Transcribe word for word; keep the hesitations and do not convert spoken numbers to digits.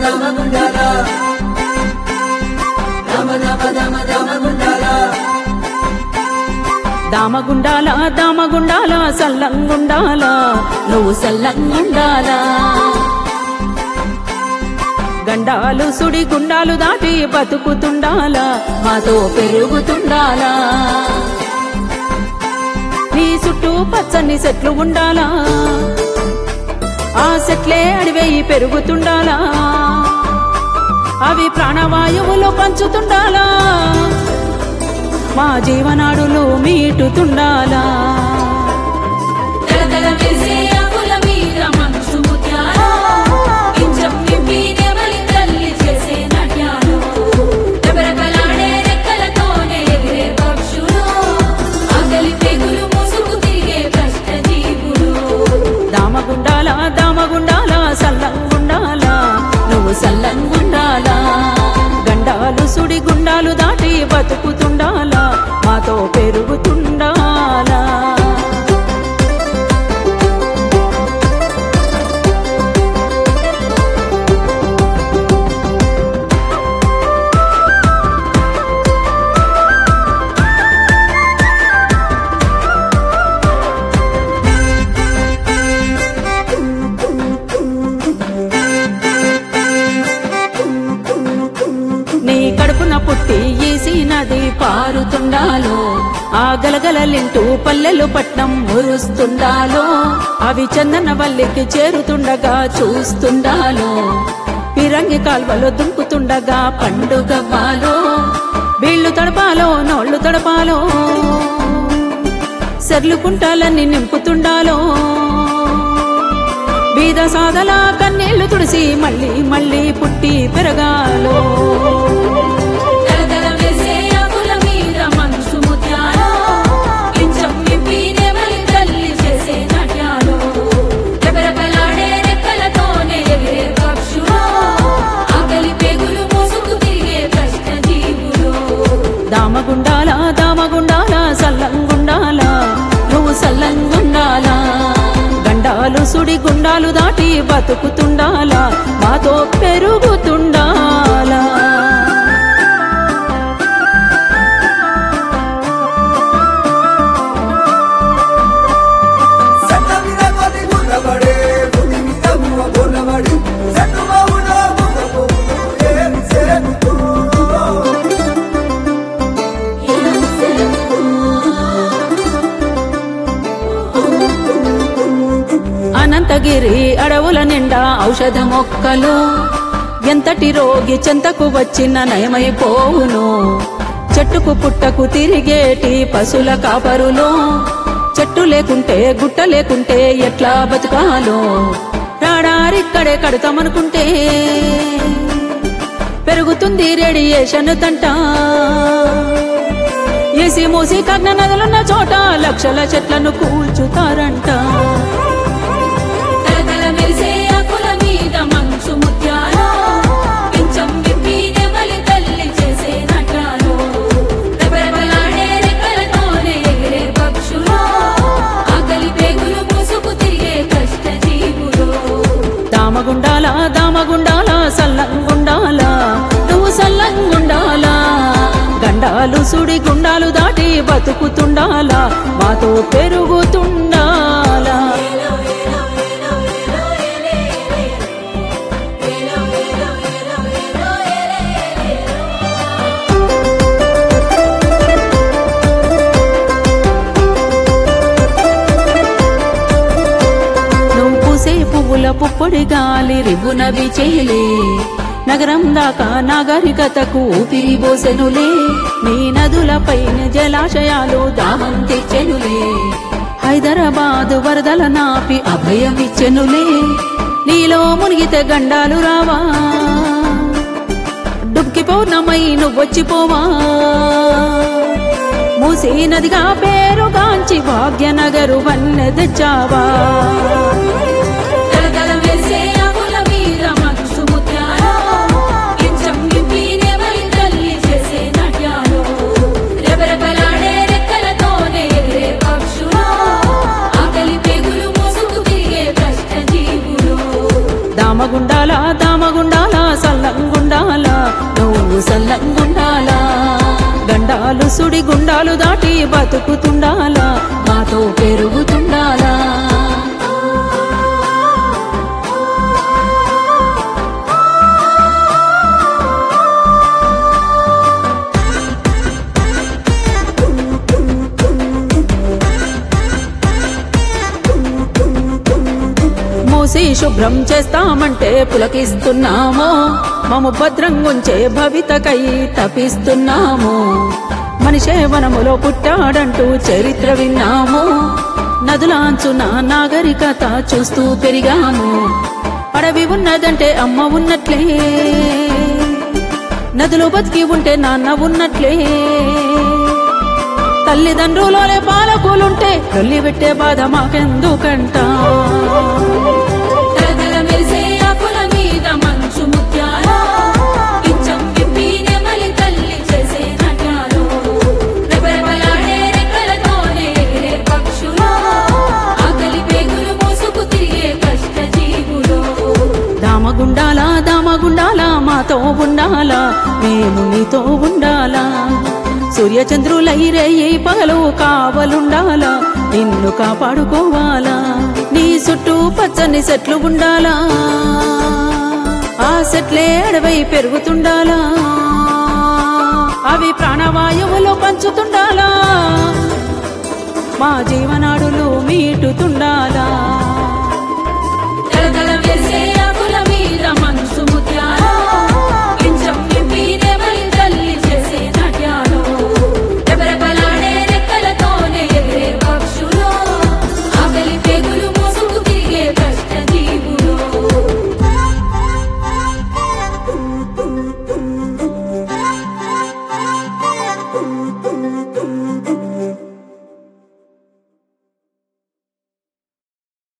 దామగుండాల దామ దామ దామ దామగుండాల దామగుండాల దామగుండాల సల్లంగుండాల నువ్వు సల్లంగుండాల గండాలు సుడి గుండాలు దాటి బతుకుతుండాల మాతో పెరుగుతుండాలా నీ చుట్టూ పచ్చని చెట్లు ఉండాలా ఆ చెట్లే అడివేయి పెరుగుతుండాలా అవి ప్రాణవాయువులు పంచుతుండాలా మా జీవనాడులు మీటుతుండాలా దామగుండాల దామగుండాల సల్లంగుండాల నువ్వు సల్లంగుండాల గండాలు సుడి గుండాలు దాటి బతుకుతుండాలా మాతో పెరుగుతుండాలా నీ కడుపున పుట్టి ఈసి నది పారుతుండాలో ఆ గలగలలింటూ పల్లెలు పట్నం మురుస్తుండాలో అవి చందన వల్లికి చేరుతుండగా చూస్తుండాలో పిరంగి కాల్వలో దుంకుతుండగా పండుగ వాలో వీళ్ళు తడపాలో నోళ్ళు తడపాలో సెర్లు కుంటాలన్నీ నింపుతుండాలో బీద సాదల కన్నీళ్లు తుడిసి మళ్ళీ మళ్ళీ పుట్టి పెరగాలో దామగుండాల దామగుండాల సల్లంగుండాల నువ్వు సల్లంగుండాల గండాలు సుడి గుండాలు దాటి బతుకుతుండాలా మాతో పెరుగుతుండాలా అనంతగిరి అడవుల నిండా ఔషధ మొక్కలు ఎంతటి రోగి చెంతకు వచ్చిన నయమైపోవును చెట్టుకు పుట్టకు తిరిగేటి పశుల కాపరులో చెట్టు లేకుంటే గుట్ట లేకుంటే ఎట్లా బతుకాలో రాడారిక్కడే కడతామనుకుంటే పెరుగుతుంది రేడియేషన్ తంట ఏసి మూసి కర్ణ నదులున్న చోట లక్షల చెట్లను కూల్చుతారంట దామగుండాల దామగుండాల సల్లంగుండాల నువ్వు సల్లంగుండాల గండాలు సుడి గుండాలు దాటి బతుకుతుండాలా మాతో పెరుగుతుండాలా పువ్వుల పుప్పొడి గాలి రివ్వునవి చేయలే నగరం దాకా నాగరికతకు ఊపిరి బోసెనులే నీ నదులపైన జలాశయాలు దాహం తెచ్చెనులే హైదరాబాద్ వరదల నాపి అభయమిచ్చెనులే నీలో మునిగితే గండాలు రావా డుబ్కి పౌర్ణమై నువ్వొచ్చిపోవా మూసీ నదిగా పేరుగాంచి భాగ్యనగరు వన్నె తెచ్చావా దామగుండాల దామగుండాల సుడి గుండాలు దాటి బతుకుతుండాలా మాతో పెరుగుతుండాలా మూసి శుభ్రం చేస్తామంటే పులకిస్తున్నాము మము భద్రంగుంచే భవితకై తపిస్తున్నాము మనిషే వనములో పుట్టాడంటూ చరిత్ర విన్నాము నదులాంచున నాగరికత చూస్తూ పెరిగాము అడవి ఉన్నదంటే అమ్మ ఉన్నట్లే నదులు బతికి ఉంటే నాన్న ఉన్నట్లే తల్లిదండ్రులోనే పాలకులుంటే కల్లి పెట్టే బాధ మాకెందుకంట దామగుండాలా దామగుండాలా మాతో ఉండాలా మేము నీతో ఉండాలా సూర్యచంద్రులైరేయి పగలు కావలుండాలా నిన్ను కాపాడుకోవాలా నీ చుట్టూ పచ్చని చెట్లు ఉండాలా ఆ చెట్లే అడవై పెరుగుతుండాలా అవి ప్రాణవాయువులో పంచుతుండాలా మా జీవనాడులు మీటుతుండాలా